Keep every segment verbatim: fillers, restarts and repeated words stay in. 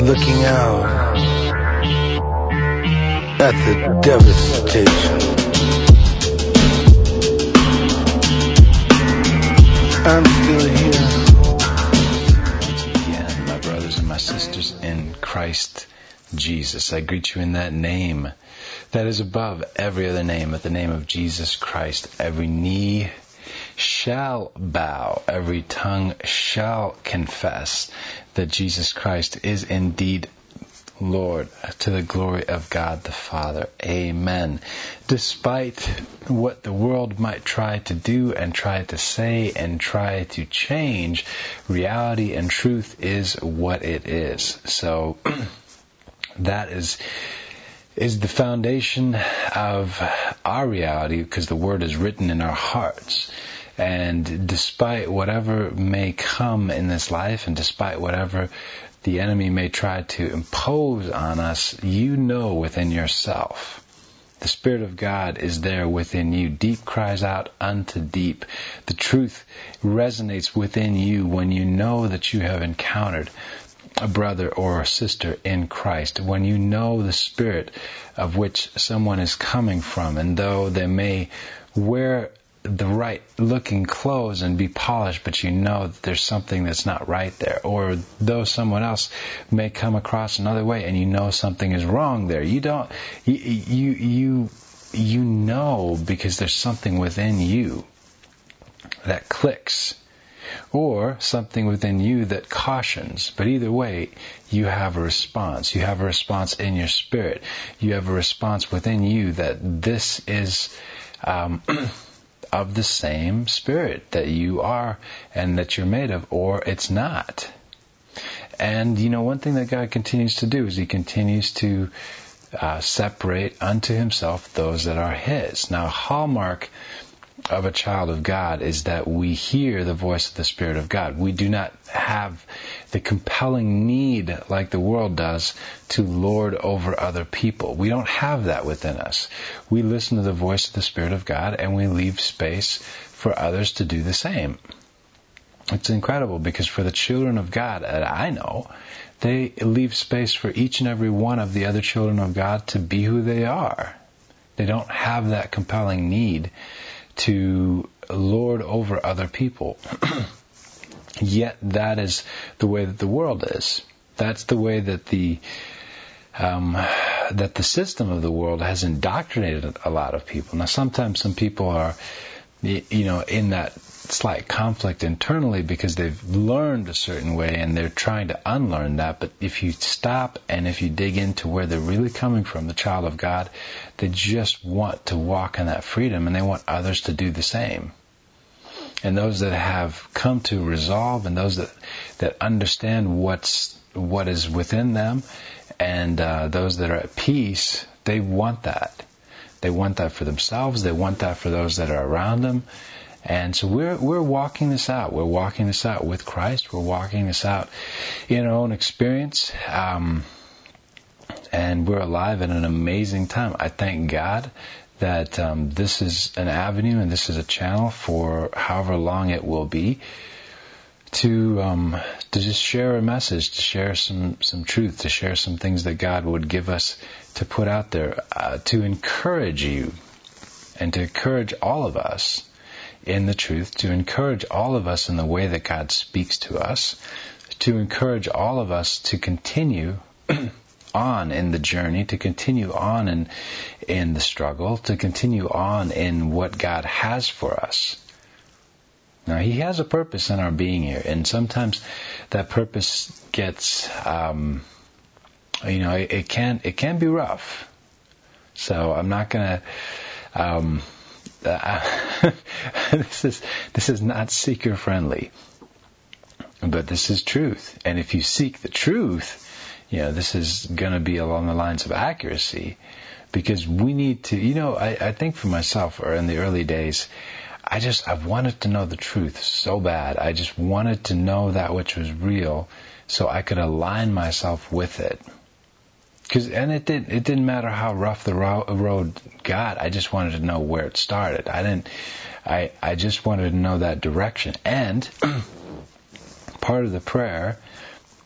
looking out at the devastation. I'm still here. Again, my brothers and my sisters in Christ Jesus, I greet you in that name that is above every other name, at the name of Jesus Christ. Every knee shall bow, every tongue shall confess that Jesus Christ is indeed Lord, to the glory of God the Father. Amen. Despite what the world might try to do and try to say and try to change, reality and truth is what it is. So that is is the foundation of our reality, because the Word is written in our hearts. And despite whatever may come in this life, and despite whatever the enemy may try to impose on us, you know within yourself. The Spirit of God is there within you. Deep cries out unto deep. The truth resonates within you when you know that you have encountered a brother or a sister in Christ, when you know the spirit of which someone is coming from, and though they may wear the right looking clothes and be polished, but you know that there's something that's not right there. Or though someone else may come across another way and you know something is wrong there, you don't you you you, you know, because there's something within you that clicks, or something within you that cautions. But either way, you have a response. You have a response in your spirit. You have a response within you that this is um of the same Spirit that you are and that you're made of, or it's not. And, you know, one thing that God continues to do is He continues to uh, separate unto Himself those that are His. Now, a hallmark of a child of God is that we hear the voice of the Spirit of God. We do not have the compelling need, like the world does, to lord over other people. We don't have that within us. We listen to the voice of the Spirit of God, and we leave space for others to do the same. It's incredible, because for the children of God that I know, they leave space for each and every one of the other children of God to be who they are. They don't have that compelling need to lord over other people. Yet that is the way that the world is. That's the way that the um, that the system of the world has indoctrinated a lot of people. Now, sometimes some people are, you know, in that slight conflict internally because they've learned a certain way and they're trying to unlearn that. But if you stop and if you dig into where they're really coming from, the child of God, they just want to walk in that freedom, and they want others to do the same. And those that have come to resolve, and those that, that understand what's what is within them, and uh, those that are at peace, they want that. They want that for themselves. They want that for those that are around them. And so we're we're walking this out. We're walking this out with Christ. We're walking this out in our own experience. Um, and we're alive in an amazing time. I thank God that um, this is an avenue and this is a channel for however long it will be to um, to just share a message, to share some, some truth, to share some things that God would give us to put out there, uh, to encourage you and to encourage all of us in the truth, to encourage all of us in the way that God speaks to us, to encourage all of us to continue on in the journey, to continue on in in the struggle, to continue on in what God has for us. Now, He has a purpose in our being here, and sometimes that purpose gets, um, you know, it, it can it can be rough. So I'm not gonna. Um, uh, this is this is not seeker friendly, but this is truth, and if you seek the truth, you know, this is going to be along the lines of accuracy, because we need to, you know, I, I think for myself, or in the early days, I just, I've wanted to know the truth so bad. I just wanted to know that which was real so I could align myself with it. Cause, and it didn't, it didn't matter how rough the ro- road got. I just wanted to know where it started. I didn't, I, I just wanted to know that direction. And part of the prayer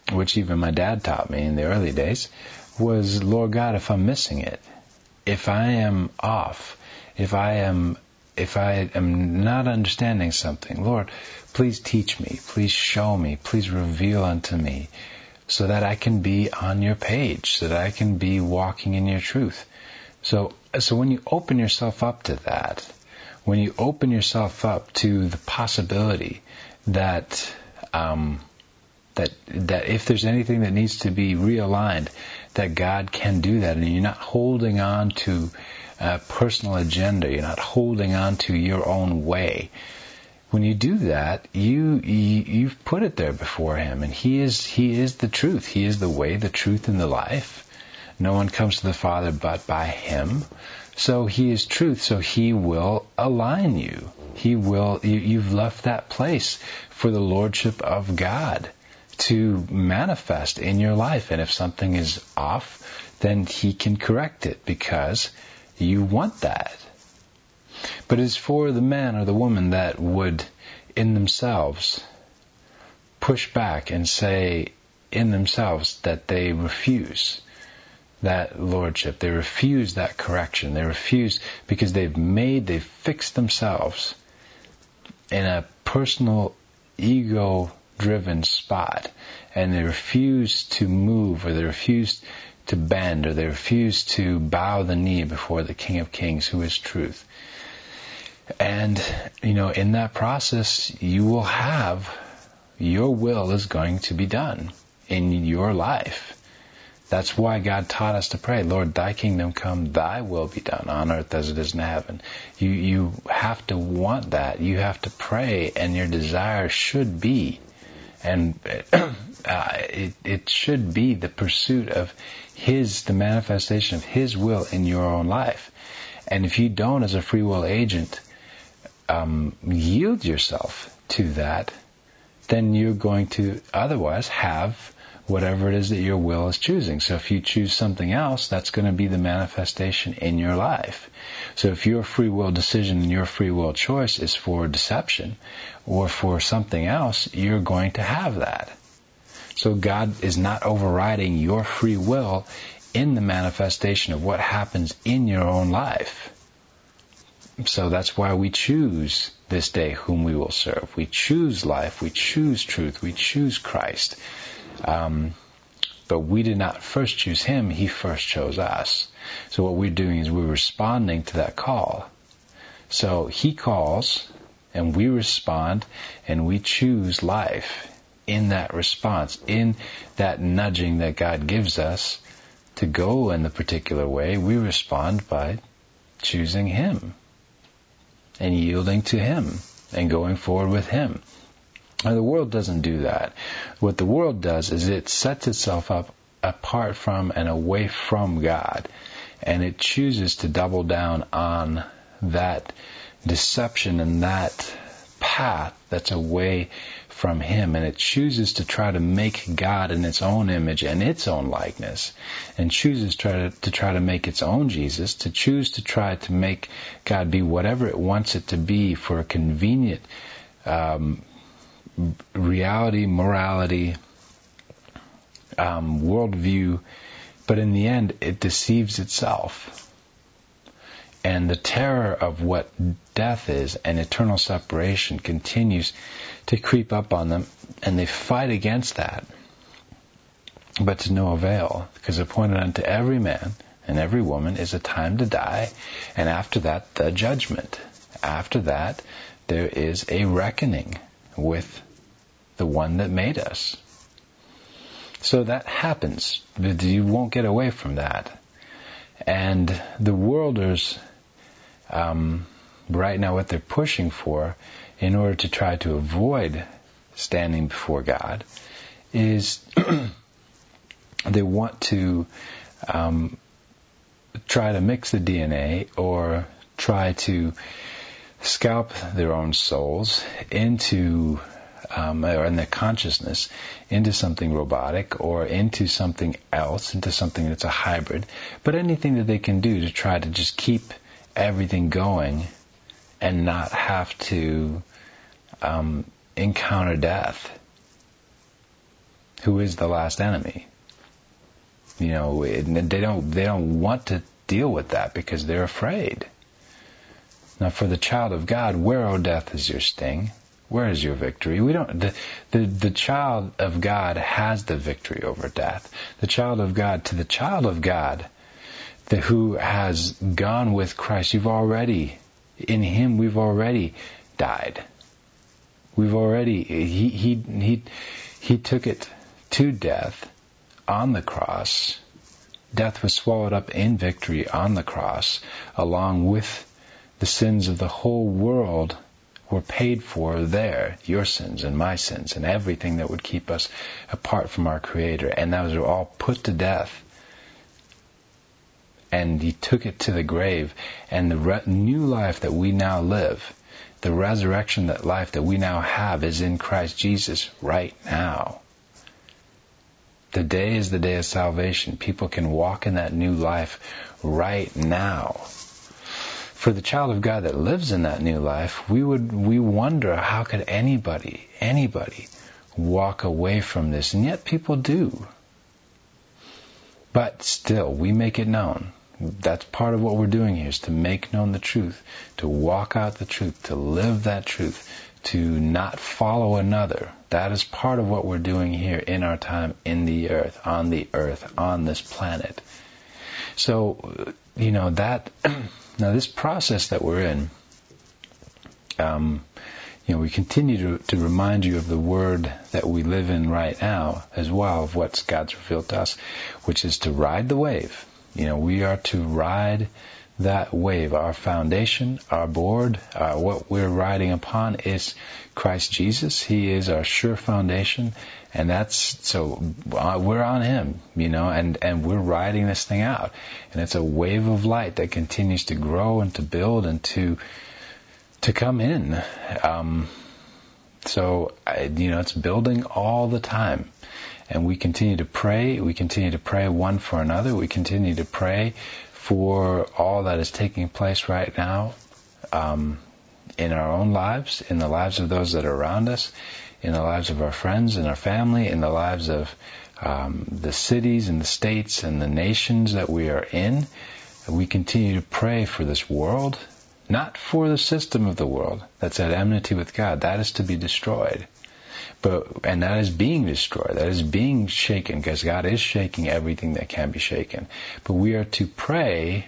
which even my dad taught me in the early days, was, Lord God, if I'm missing it, if I am off, if I am if I am not understanding something, Lord, please teach me, please show me, please reveal unto me, so that I can be on your page, so that I can be walking in your truth. So, so when you open yourself up to that, when you open yourself up to the possibility that um, that that if there's anything that needs to be realigned, that God can do that, and you're not holding on to a personal agenda, you're not holding on to your own way. When you do that, you, you you've put it there before Him, and He is He is the truth. He is the way, the truth, and the life. No one comes to the Father but by Him. So He is truth. So He will align you. He will. You, you've left that place for the Lordship of God to manifest in your life. And if something is off, then He can correct it because you want that. But it's for the man or the woman that would, in themselves, push back and say in themselves that they refuse that lordship. They refuse that correction. They refuse because they've made, they've fixed themselves in a personal, ego-driven spot. And they refuse to move, or they refuse to bend, or they refuse to bow the knee before the King of Kings, who is truth. And, you know, in that process, you will have, your will is going to be done in your life. That's why God taught us to pray, Lord, Thy kingdom come, Thy will be done on earth as it is in heaven. You you have to want that. You have to pray, and your desire should be, and uh, it, it should be the pursuit of His, the manifestation of His will in your own life. And if you don't, as a free will agent, um, yield yourself to that, then you're going to otherwise have whatever it is that your will is choosing. So if you choose something else, that's going to be the manifestation in your life. So if your free will decision and your free will choice is for deception or for something else, you're going to have that. So God is not overriding your free will in the manifestation of what happens in your own life. So that's why we choose this day whom we will serve. We choose life. We choose truth. We choose Christ. Um, but we did not first choose Him. He first chose us. So what we're doing is we're responding to that call. So He calls, and we respond, and we choose life in that response, in that nudging that God gives us to go in the particular way. We respond by choosing Him and yielding to Him and going forward with Him. Now, the world doesn't do that. What the world does is it sets itself up apart from and away from God, and it chooses to double down on that deception and that path that's away from Him, and it chooses to try to make God in its own image and its own likeness, and chooses try to, to try to make its own Jesus, to choose to try to make God be whatever it wants it to be for a convenient um, reality, morality, um, worldview, but in the end it deceives itself. And the terror of what death is and eternal separation continues to creep up on them, and they fight against that, but to no avail, because appointed unto every man and every woman is a time to die, and after that the judgment. After that there is a reckoning with the one that made us. So that happens, but you won't get away from that. And the worlders, um, right now what they're pushing for in order to try to avoid standing before God is they want to um, try to mix the D N A or try to scalp their own souls into Um, or in their consciousness into something robotic or into something else, into something that's a hybrid, but anything that they can do to try to just keep everything going and not have to um, encounter death. who is the last enemy. You know, and they don't they don't want to deal with that because they're afraid. Now, for the child of God, where, O death, is your sting? Where is your victory? We don't. The, the the child of God has the victory over death. The child of God, to the child of God, the who has gone with Christ, you've already, in Him, we've already died. We've already. He he he he took it to death on the cross. Death was swallowed up in victory on the cross, along with the sins of the whole world were paid for there. Your sins and my sins and everything that would keep us apart from our Creator. And those were all put to death. And He took it to the grave. And the re- new life that we now live, the resurrection that life that we now have is in Christ Jesus right now. The day is the day of salvation. People can walk in that new life right now. For the child of God that lives in that new life, we would we wonder, how could anybody, anybody walk away from this? And yet people do. But still, we make it known. That's part of what we're doing here, is to make known the truth, to walk out the truth, to live that truth, to not follow another. That is part of what we're doing here in our time in the earth, on the earth, on this planet. So, you know, that... Now, this process that we're in, um, you know, we continue to, to remind you of the word that we live in right now as well, of what God's revealed to us, which is to ride the wave. You know, we are to ride that wave. Our foundation, our board, uh, what we're riding upon is Christ Jesus. He is our sure foundation. And that's, so uh, we're on Him, you know, and, and we're riding this thing out. And it's a wave of light that continues to grow and to build and to to come in. Um, so, I, you know, it's building all the time. And we continue to pray. We continue to pray one for another. We continue to pray for all that is taking place right now um, in our own lives, in the lives of those that are around us, in the lives of our friends and our family, in the lives of um, the cities and the states and the nations that we are in. We continue to pray for this world, not for the system of the world that's at enmity with God. That is to be destroyed. But and that is being destroyed. That is being shaken, because God is shaking everything that can be shaken. But we are to pray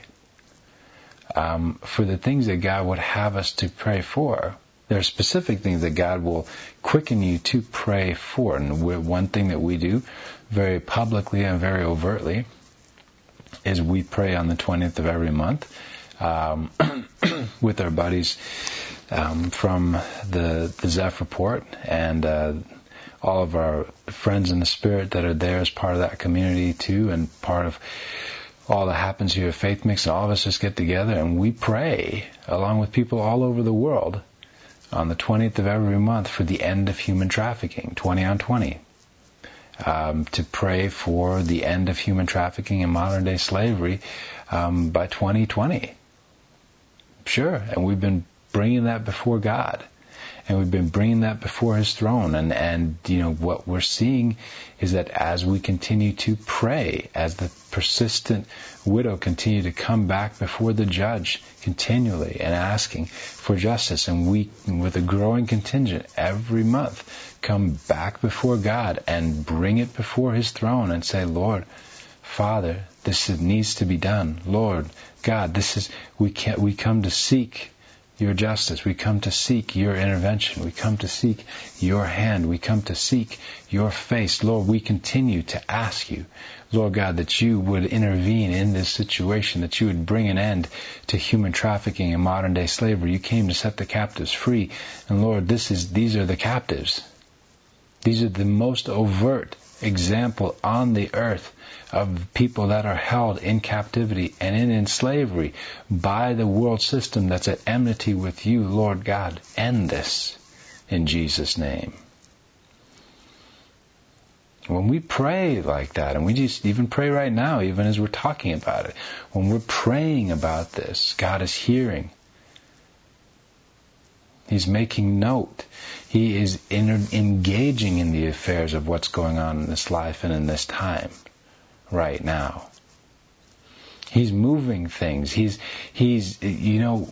um, for the things that God would have us to pray for. There are specific things that God will quicken you to pray for. And we're, one thing that we do very publicly and very overtly is we pray on the twentieth of every month um, with our buddies um, from the, the Zeph Report and uh, all of our friends in the Spirit that are there as part of that community too, and part of all that happens here at Faith Mix. And all of us just get together and we pray along with people all over the world on the twentieth of every month for the end of human trafficking, twenty on twenty. Um, to pray for the end of human trafficking and modern day slavery um, by twenty twenty. Sure, and we've been bringing that before God. And we've been bringing that before His throne. And, and, you know, what we're seeing is that as we continue to pray, as the persistent widow continue to come back before the judge continually and asking for justice, and we, with a growing contingent every month, come back before God and bring it before His throne and say, Lord, Father, this needs to be done. Lord, God, this is, we can't, we come to seek Your justice. We come to seek Your intervention. We come to seek Your hand. We come to seek Your face. Lord, we continue to ask You, Lord God, that You would intervene in this situation, that You would bring an end to human trafficking and modern day slavery. You came to set the captives free. And Lord, this is, these are the captives. These are the most overt example on the earth of people that are held in captivity and in, in slavery by the world system that's at enmity with You, Lord God. End this in Jesus' name. When we pray like that, and we just even pray right now, even as we're talking about it, when we're praying about this, God is hearing. He's making note. He is in, engaging in the affairs of what's going on in this life and in this time, right now. He's moving things. He's, he's, you know,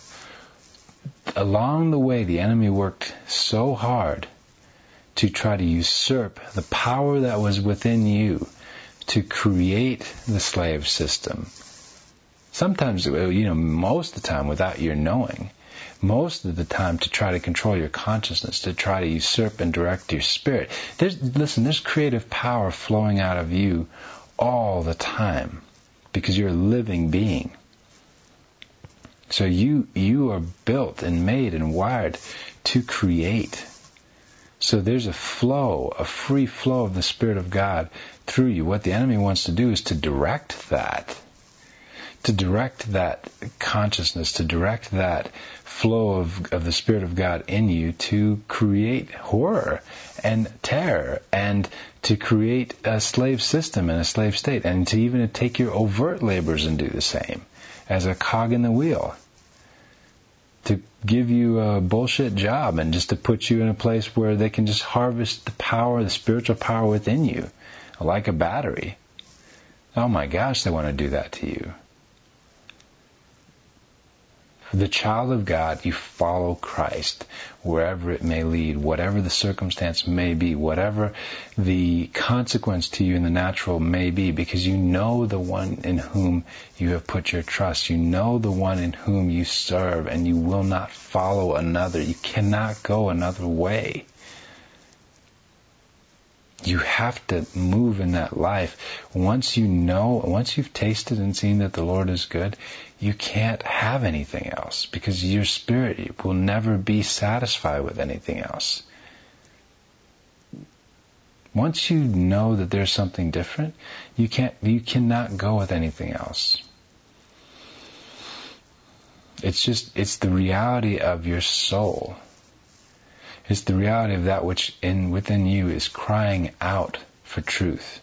along the way, the enemy worked so hard to try to usurp the power that was within you to create the slave system. Sometimes, you know, most of the time without your knowing. Most of the time to try to control your consciousness, to try to usurp and direct your spirit. There's, listen, there's creative power flowing out of you all the time because you're a living being. So you you are built and made and wired to create. So there's a flow, a free flow of the Spirit of God through you. What the enemy wants to do is to direct that. To direct that consciousness, to direct that flow of, of the Spirit of God in you to create horror and terror and to create a slave system and a slave state and to even take your overt labors and do the same as a cog in the wheel. To give you a bullshit job and just to put you in a place where they can just harvest the power, the spiritual power within you, like a battery. Oh my gosh, they want to do that to you. For the child of God, you follow Christ wherever it may lead, whatever the circumstance may be, whatever the consequence to you in the natural may be, because you know the one in whom you have put your trust. You know the one in whom you serve, and you will not follow another. You cannot go another way. You have to move in that life. Once you know, once you've tasted and seen that the Lord is good, you can't have anything else because your spirit will never be satisfied with anything else. Once you know that there's something different, you can't, you cannot go with anything else. It's just, it's the reality of your soul. It's the reality of that which in within you is crying out for truth.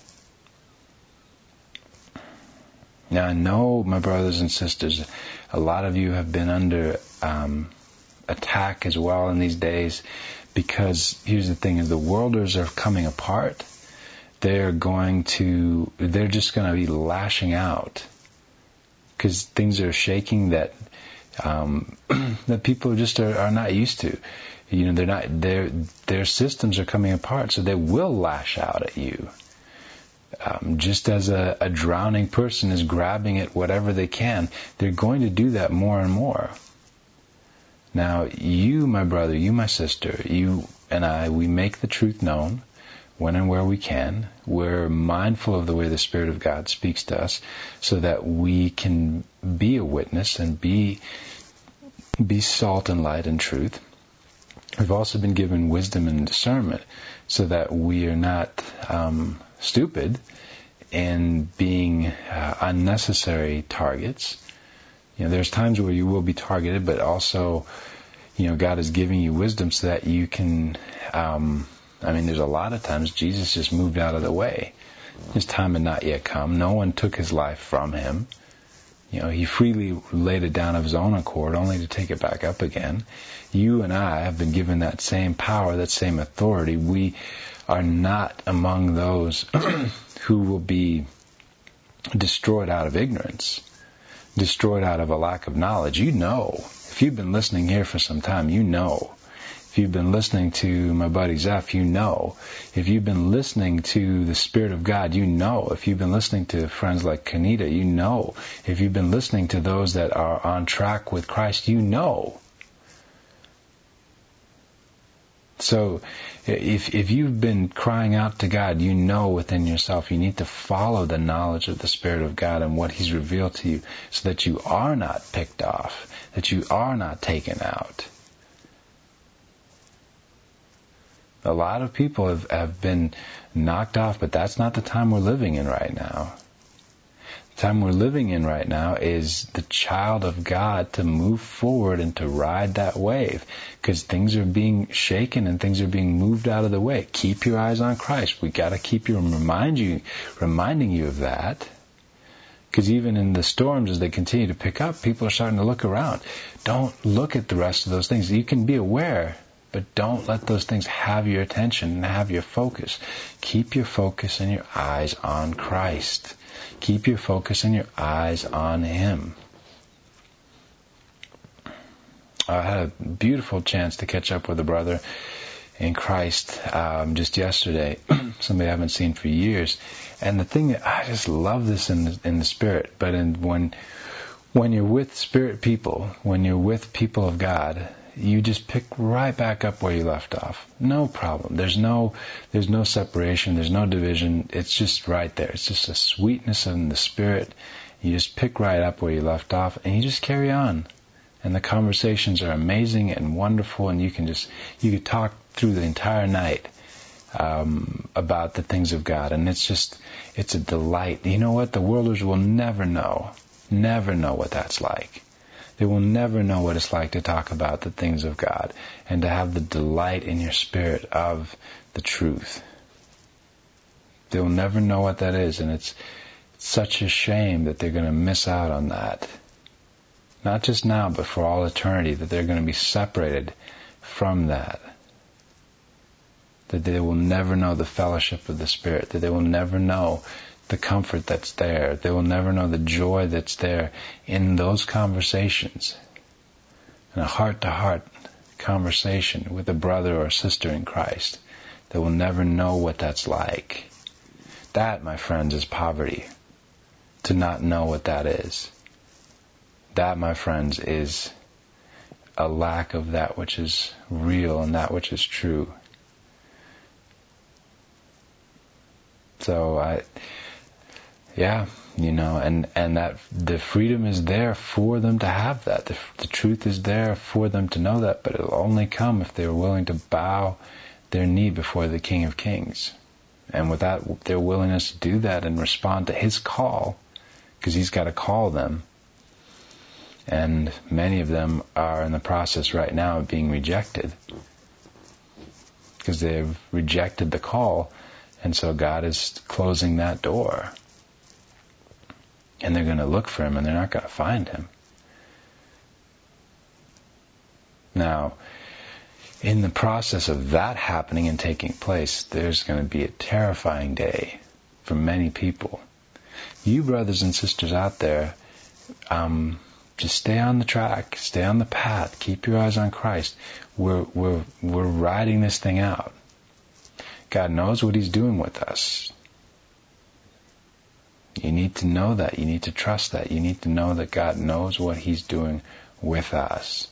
Now I know, my brothers and sisters, a lot of you have been under um, attack as well in these days because here's the thing, is the worlders are coming apart. They're going to, they're just going to be lashing out because things are shaking that um, that people just are, are not used to. You know, they're not, their their systems are coming apart, so they will lash out at you. Um, just as a, a drowning person is grabbing at whatever they can, they're going to do that more and more. Now, you, my brother, you, my sister, you and I, we make the truth known when and where we can. We're mindful of the way the Spirit of God speaks to us so that we can be a witness and be be salt and light and truth. We've also been given wisdom and discernment so that we are not um, stupid in being uh, unnecessary targets. You know, there's times where you will be targeted, but also, you know, God is giving you wisdom so that you can, um, I mean, there's a lot of times Jesus just moved out of the way. His time had not yet come. No one took his life from him. You know, he freely laid it down of his own accord, only to take it back up again. You and I have been given that same power, that same authority. We are not among those who will be destroyed out of ignorance, destroyed out of a lack of knowledge. You know, if you've been listening here for some time, you know. If you've been listening to my buddy Zeph, you know. If you've been listening to the Spirit of God, you know. If you've been listening to friends like Kanita, you know. If you've been listening to those that are on track with Christ, you know. So if if you've been crying out to God, you know within yourself you need to follow the knowledge of the Spirit of God and what He's revealed to you so that you are not picked off, that you are not taken out. A lot of people have, have been knocked off, but that's not the time we're living in right now. The time we're living in right now is the child of God to move forward and to ride that wave, because things are being shaken and things are being moved out of the way. Keep your eyes on Christ. We got to keep you remind you, reminding you of that, Because even in the storms, as they continue to pick up, people are starting to look around. Don't look at the rest of those things. You can be aware, but don't let those things have your attention and have your focus. Keep your focus and your eyes on Christ. Keep your focus and your eyes on Him. I had a beautiful chance to catch up with a brother in Christ um, just yesterday, somebody I haven't seen for years. And the thing that I just love this in the, in the Spirit, but in, when when you're with Spirit people, when you're with people of God, you just pick right back up where you left off. No problem. There's no there's no separation. There's no division. It's just right there. It's just a sweetness in the Spirit. You just pick right up where you left off, and you just carry on. And the conversations are amazing and wonderful, and you can just you could talk through the entire night um, about the things of God, and it's just it's a delight. You know what? The worlders will never know, never know what that's like. They will never know what it's like to talk about the things of God and to have the delight in your spirit of the truth. They will never know what that is, and it's such a shame that they're going to miss out on that. Not just now, but for all eternity, that they're going to be separated from that. That they will never know the fellowship of the Spirit. That they will never know the comfort that's there. They will never know the joy that's there in those conversations. In a heart-to-heart conversation with a brother or sister in Christ. They will never know what that's like. That, my friends, is poverty. To not know what that is. That, my friends, is a lack of that which is real and that which is true. So I, yeah, you know, and, and that the freedom is there for them to have that. The, the truth is there for them to know that, but it'll only come if they're willing to bow their knee before the King of Kings. And with that, their willingness to do that and respond to His call, because He's got to call them. And many of them are in the process right now of being rejected because they've rejected the call, and so God is closing that door. And they're going to look for Him, and they're not going to find Him. Now, in the process of that happening and taking place, there's going to be a terrifying day for many people. You brothers and sisters out there, um, just stay on the track, stay on the path, keep your eyes on Christ. We're we're we're riding this thing out. God knows what He's doing with us. You need to know that. You need to trust that. You need to know that God knows what He's doing with us.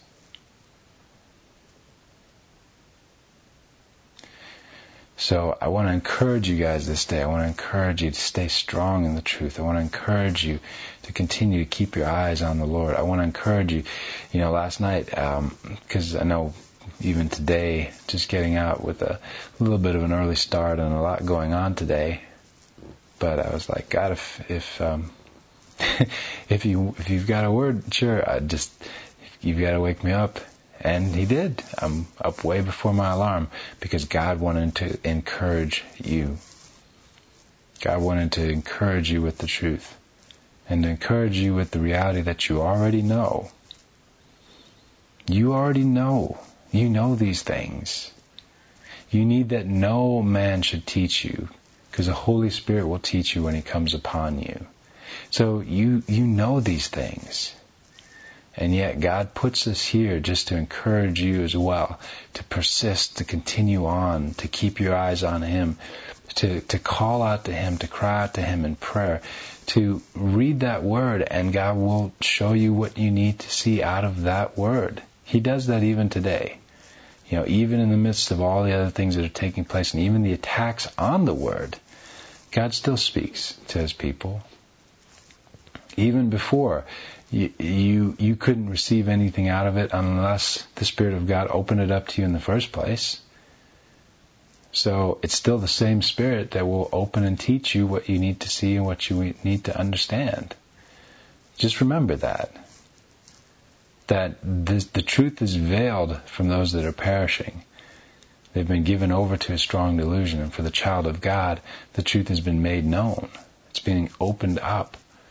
So I want to encourage you guys this day. I want to encourage you to stay strong in the truth. I want to encourage you to continue to keep your eyes on the Lord. I want to encourage you, you know, last night, because um, I know even today, just getting out with a little bit of an early start and a lot going on today. But I was like, God, if if um, if you if you've got a word, sure, I just you've got to wake me up. And He did. I'm up way before my alarm because God wanted to encourage you. God wanted to encourage you with the truth and to encourage you with the reality that you already know. You already know. You know these things. You need that no man should teach you because the Holy Spirit will teach you when He comes upon you. So you, you know these things. And yet God puts us here just to encourage you as well, to persist, to continue on, to keep your eyes on Him, to, to call out to Him, to cry out to Him in prayer, to read that Word, and God will show you what you need to see out of that Word. He does that even today. You know, even in the midst of all the other things that are taking place, and even the attacks on the Word, God still speaks to His people. Even before You, you you couldn't receive anything out of it unless the Spirit of God opened it up to you in the first place. So it's still the same Spirit that will open and teach you what you need to see and what you need to understand. Just remember that. That this, the truth is veiled from those that are perishing. They've been given over to a strong delusion. And for the child of God, the truth has been made known. It's being opened up.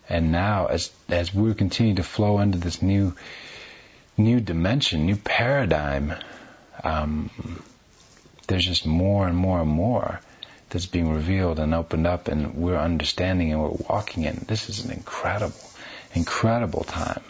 And now, as as we continue to flow into this new new dimension, new paradigm, um, there's just more and more and more that's being revealed and opened up, and we're understanding and we're walking in. This is an incredible, incredible time.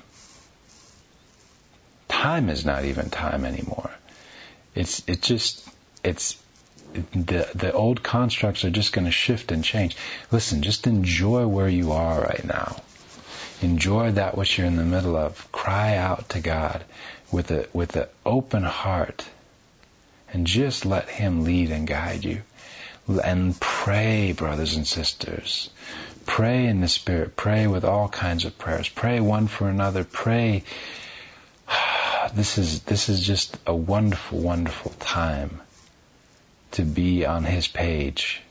Time is not even time anymore. It's it just it's the the old constructs are just going to shift and change. Listen, just enjoy where you are right now. Enjoy that which you're in the middle of. Cry out to God with a with an open heart, and just let Him lead and guide you. And pray, brothers and sisters. Pray in the Spirit. Pray with all kinds of prayers. Pray one for another. Pray. This is this is just a wonderful, wonderful time to be on His page.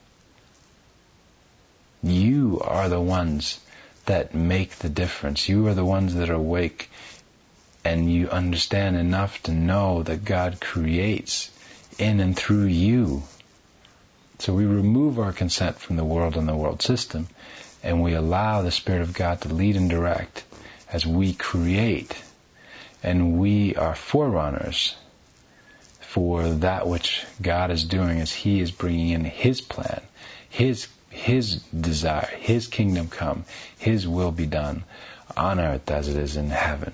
You are the ones that make the difference. You are the ones that are awake, and you understand enough to know that God creates in and through you. So we remove our consent from the world and the world system, and we allow the Spirit of God to lead and direct as we create. And we are forerunners for that which God is doing as He is bringing in His plan, His His desire, His kingdom come, His will be done on earth as it is in heaven.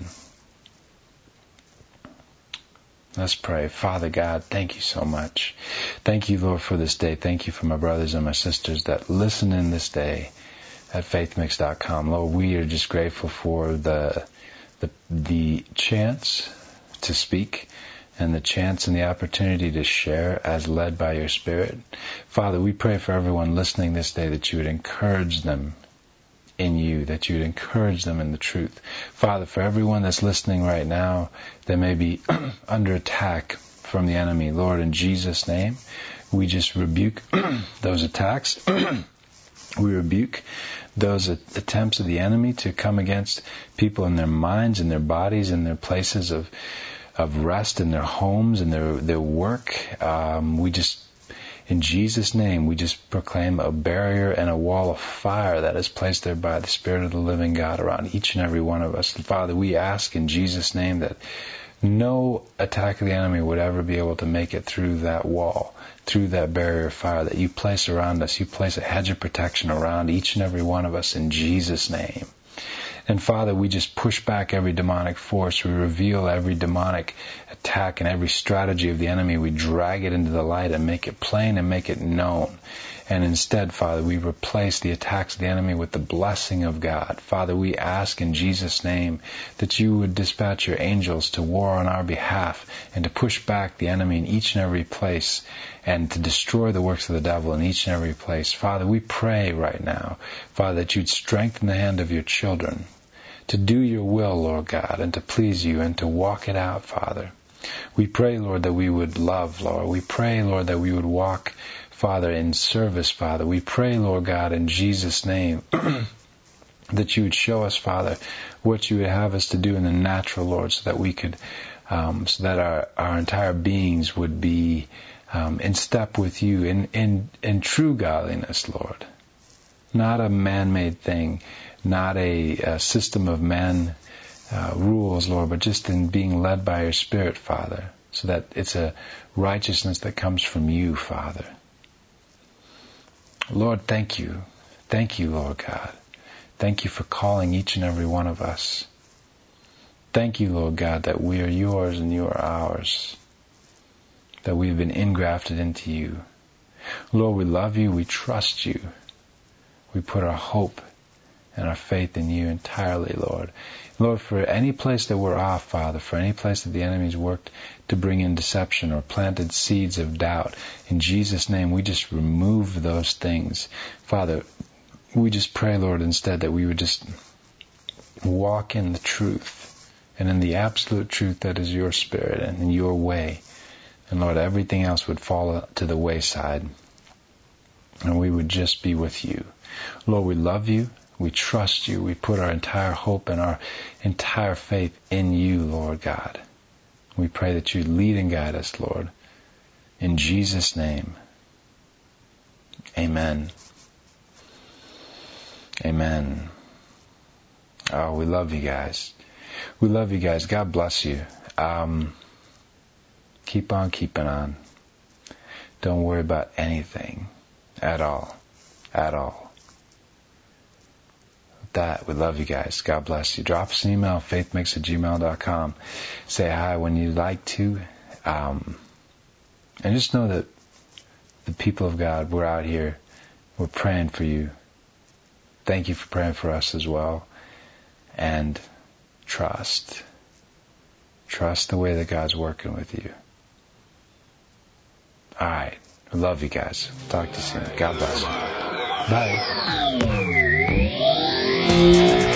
Let's pray. Father God, thank you so much. Thank you, Lord, for this day. Thank you for my brothers and my sisters that listen in this day at faith mix dot com. Lord, we are just grateful for the the the chance to speak and the chance and the opportunity to share as led by your Spirit. Father, we pray for everyone listening this day that you would encourage them in you, that you would encourage them in the truth. Father, for everyone that's listening right now that may be under attack from the enemy, Lord, in Jesus' name, we just rebuke those attacks. We rebuke those attempts of the enemy to come against people in their minds, in their bodies, in their places of of rest, in their homes, in their, their work. Um, we just, in Jesus' name, we just proclaim a barrier and a wall of fire that is placed there by the Spirit of the living God around each and every one of us. And Father, we ask in Jesus' name that no attack of the enemy would ever be able to make it through that wall, through that barrier of fire that you place around us. You place a hedge of protection around each and every one of us in Jesus' name. And Father, we just push back every demonic force. We reveal every demonic attack and every strategy of the enemy. We drag it into the light and make it plain and make it known. And instead, Father, we replace the attacks of the enemy with the blessing of God. Father, we ask in Jesus' name that you would dispatch your angels to war on our behalf and to push back the enemy in each and every place and to destroy the works of the devil in each and every place. Father, we pray right now, Father, that you'd strengthen the hand of your children to do your will, Lord God, and to please you and to walk it out, Father. We pray, Lord, that we would love, Lord. We pray, Lord, that we would walk, Father, in service, Father. We pray, Lord God, in Jesus' name, that you would show us, Father, what you would have us to do in the natural, Lord, so that we could, um, so that our, our entire beings would be um, in step with you in, in, in true godliness, Lord. Not a man-made thing, not a, a system of man uh, rules, Lord, but just in being led by your Spirit, Father, so that it's a righteousness that comes from you, Father. Lord, thank you. Thank you, Lord God. Thank you for calling each and every one of us. Thank you, Lord God, that we are yours and you are ours, that we've been ingrafted into you. Lord, we love you. We trust you. We put our hope and our faith in you entirely, Lord. Lord, for any place that we're off, Father, for any place that the enemy's worked to bring in deception or planted seeds of doubt, in Jesus' name, we just remove those things. Father, we just pray, Lord, instead that we would just walk in the truth and in the absolute truth that is your Spirit and in your way. And Lord, everything else would fall to the wayside and we would just be with you. Lord, we love you. We trust you. We put our entire hope and our entire faith in you, Lord God. We pray that you lead and guide us, Lord. In Jesus' name, amen. Amen. Oh, we love you guys. We love you guys. God bless you. Um, keep on keeping on. Don't worry about anything at all. At all. With that, we love you guys. God bless you. Drop us an email, faithmix at gmail dot com. Say hi when you'd like to. Um, and just know that the people of God, we're out here. We're praying for you. Thank you for praying for us as well. And trust. Trust the way that God's working with you. All right. I love you guys. Talk to you soon. God bless you. Bye.